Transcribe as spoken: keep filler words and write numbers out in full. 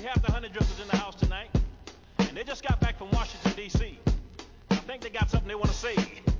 have the honey drippers in the house tonight, and they just got back from Washington, D C I think they got something they want to say.